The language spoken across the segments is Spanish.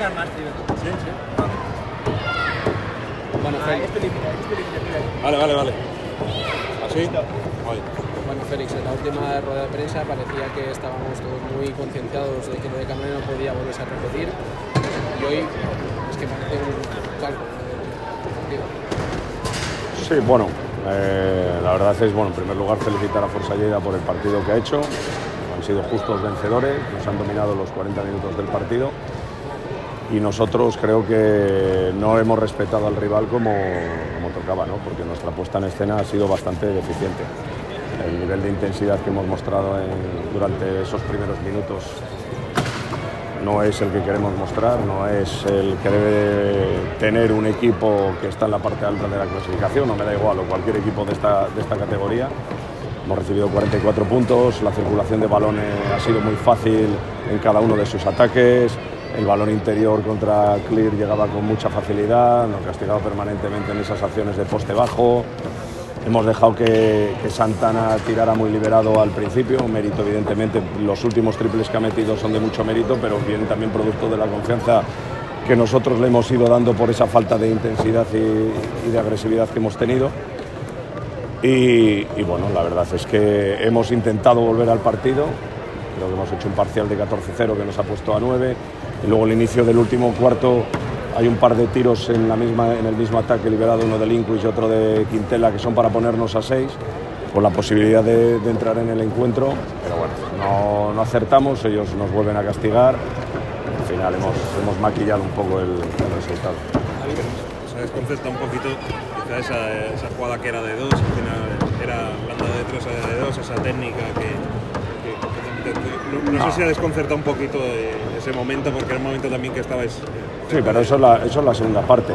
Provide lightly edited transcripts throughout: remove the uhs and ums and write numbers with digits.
acercar más, tío. Sí, sí. Bueno, Félix. Vale. ¿Así? Bueno, Félix, en la última rueda de prensa parecía que estábamos todos muy concienciados de que lo de Canoe no podía volverse a repetir. Y hoy es que parece un calco. Sí, bueno, la verdad es, bueno, en primer lugar felicitar a Força Lleida por el partido que ha hecho. Han sido justos vencedores, nos han dominado los 40 minutos del partido y nosotros creo que no hemos respetado al rival como tocaba, ¿no? Porque nuestra puesta en escena ha sido bastante deficiente. El nivel de intensidad que hemos mostrado durante esos primeros minutos no es el que queremos mostrar, no es el que debe tener un equipo que está en la parte alta de la clasificación, no me da igual, o cualquier equipo de esta categoría. Hemos recibido 44 puntos, la circulación de balones ha sido muy fácil en cada uno de sus ataques, el balón interior contra Clear llegaba con mucha facilidad, nos castigaba permanentemente en esas acciones de poste bajo. Hemos dejado que Santana tirara muy liberado al principio, mérito evidentemente, los últimos triples que ha metido son de mucho mérito, pero vienen también producto de la confianza que nosotros le hemos ido dando por esa falta de intensidad y de agresividad que hemos tenido. Y bueno, la verdad es que hemos intentado volver al partido, creo que hemos hecho un parcial de 14-0 que nos ha puesto a 9, y luego el inicio del último cuarto hay un par de tiros en el mismo ataque liberado, uno de Linquist y otro de Quintela, que son para ponernos a 6, con la posibilidad de entrar en el encuentro, pero bueno, no acertamos, ellos nos vuelven a castigar, al final hemos maquillado un poco el resultado. Se desconcerta un poquito esa jugada que era de 2, al final era banda de 3 de 2, esa técnica no sé si ha desconcertado un poquito ese momento, porque era un momento también que estabais... Sí, pero eso es la segunda parte.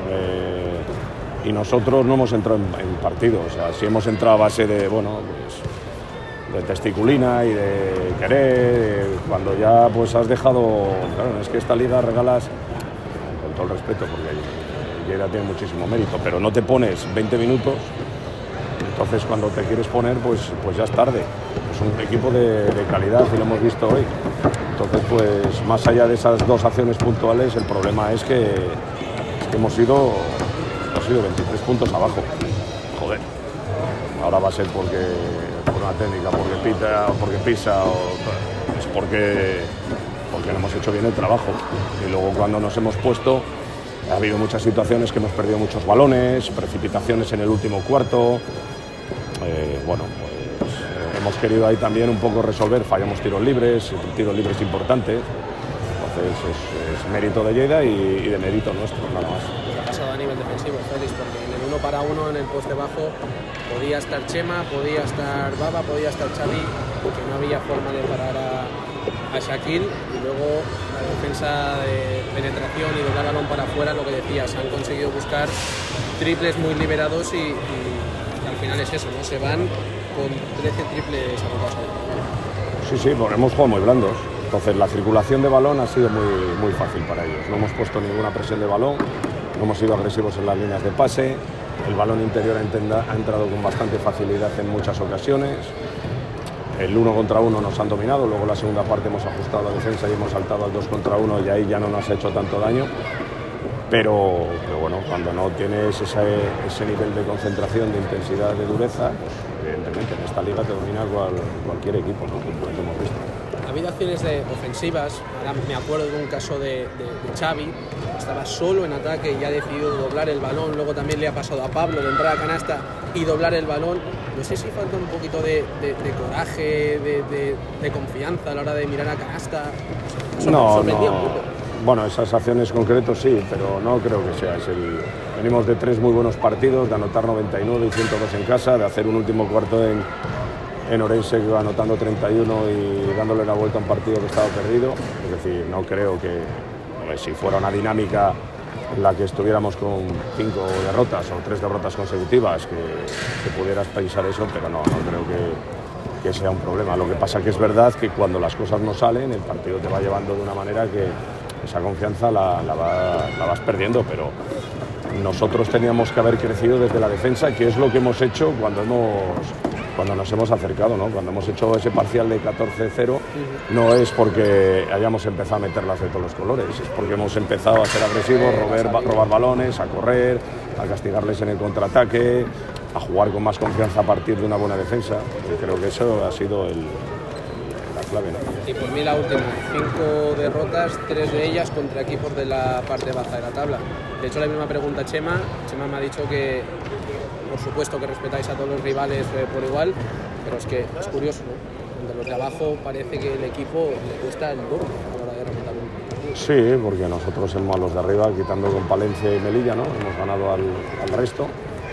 Y nosotros no hemos entrado en partido, o sea, sí hemos entrado a base de, bueno, pues, de testiculina y de querer, cuando ya pues has dejado, claro, es que esta liga regalas, con todo el respeto, porque Lleida tiene muchísimo mérito, pero no te pones 20 minutos, entonces cuando te quieres poner, pues ya es tarde. Es un equipo de calidad y lo hemos visto hoy. Entonces, pues más allá de esas dos acciones puntuales, el problema es que hemos ido 23 puntos abajo. Joder. Ahora va a ser por una técnica, porque pita, porque pisa, es porque no hemos hecho bien el trabajo. Y luego cuando nos hemos puesto, ha habido muchas situaciones que hemos perdido muchos balones, precipitaciones en el último cuarto. Hemos querido ahí también un poco resolver, fallamos tiros libres importantes. Entonces es mérito de Lleida y de mérito nuestro, nada más. ¿Qué ha pasado a nivel defensivo, Félix? Porque en el 1 para 1, en el poste bajo, podía estar Chema, podía estar Baba, podía estar Xavi, porque no había forma de parar a Shaquille, y luego la defensa de penetración y doblar balón para afuera, lo que decías, han conseguido buscar triples muy liberados y al final es eso, ¿no? Se van con 13 triples anotados. Sí, porque hemos jugado muy blandos. Entonces la circulación de balón ha sido muy fácil para ellos. No hemos puesto ninguna presión de balón, no hemos sido agresivos en las líneas de pase, el balón interior ha entrado con bastante facilidad en muchas ocasiones. El 1 contra 1 nos han dominado, luego la segunda parte hemos ajustado la defensa y hemos saltado al 2 contra 1 y ahí ya no nos ha hecho tanto daño. Pero bueno, cuando no tienes ese nivel de concentración, de intensidad, de dureza, pues evidentemente en esta liga te domina cualquier equipo, ¿no? Como hemos visto. Ha habido acciones ofensivas, ahora me acuerdo de un caso de Xavi, estaba solo en ataque y ha decidido doblar el balón, luego también le ha pasado a Pablo de entrar a canasta y doblar el balón. No sé si falta un poquito de coraje, de confianza a la hora de mirar a canasta. No. Bueno, esas acciones concretas sí, pero no creo que sea. Venimos de 3 muy buenos partidos, de anotar 99 y 102 en casa, de hacer un último cuarto en Orense que iba anotando 31 y dándole la vuelta a un partido que estaba perdido. Es decir, no creo que si fuera una dinámica en la que estuviéramos con 5 derrotas o 3 derrotas consecutivas, que pudieras pensar eso, pero no creo que sea un problema. Lo que pasa que es verdad que cuando las cosas no salen, el partido te va llevando de una manera que esa confianza la vas perdiendo, pero nosotros teníamos que haber crecido desde la defensa, que es lo que hemos hecho cuando hemos cuando nos hemos acercado, ¿no? Cuando hemos hecho ese parcial de 14-0, no es porque hayamos empezado a meterlas de todos los colores, es porque hemos empezado a ser agresivos, robar balones, a correr, a castigarles en el contraataque, a jugar con más confianza a partir de una buena defensa. Y creo que eso ha sido la clave, ¿no? Y por mí la última, 5 derrotas, 3 de ellas contra equipos de la parte baja de la tabla. De hecho, la misma pregunta a Chema me ha dicho que por supuesto que respetáis a todos los rivales por igual, pero es que es curioso, ¿no? De los de abajo parece que el equipo le cuesta el doble a la hora de remontar un partido. Sí, porque nosotros hemos a los de arriba, quitando con Palencia y Melilla, ¿no? Hemos ganado al resto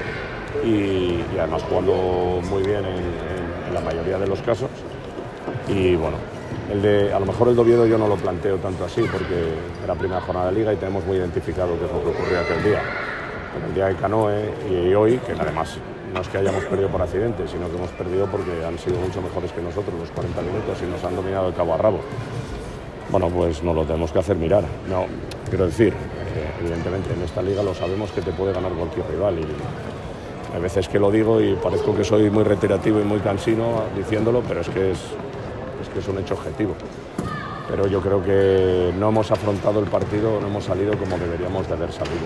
y además jugando muy bien en la mayoría de los casos. Y bueno, a lo mejor el de Oviedo yo no lo planteo tanto así porque era primera jornada de liga y tenemos muy identificado qué es lo que ocurrió aquel día. Pero el día de Canoe y hoy, que además no es que hayamos perdido por accidente, sino que hemos perdido porque han sido mucho mejores que nosotros los 40 minutos y nos han dominado de cabo a rabo. Bueno, pues nos lo tenemos que hacer mirar. No, quiero decir, evidentemente en esta liga lo sabemos que te puede ganar cualquier rival y hay veces que lo digo y parezco que soy muy reiterativo y muy cansino diciéndolo, pero es que es un hecho objetivo. Pero yo creo que no hemos afrontado el partido, no hemos salido como deberíamos de haber salido.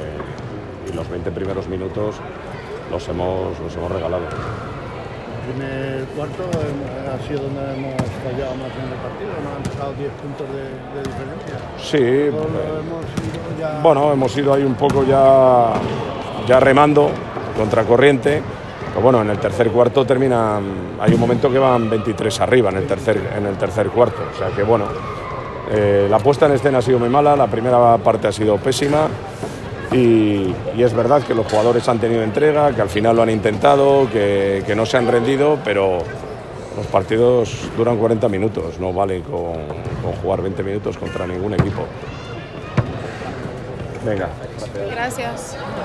Y los 20 primeros minutos los hemos regalado. El primer cuarto ha sido donde hemos fallado más en el partido, nos han sacado 10 puntos de diferencia. Sí, bueno, hemos ido ahí un poco ya remando, contracorriente. Pero bueno, en el tercer cuarto hay un momento que van 23 arriba en el tercer cuarto. O sea que bueno, la puesta en escena ha sido muy mala, la primera parte ha sido pésima. Y es verdad que los jugadores han tenido entrega, que al final lo han intentado, que no se han rendido, pero los partidos duran 40 minutos, no vale con jugar 20 minutos contra ningún equipo. Venga. Gracias.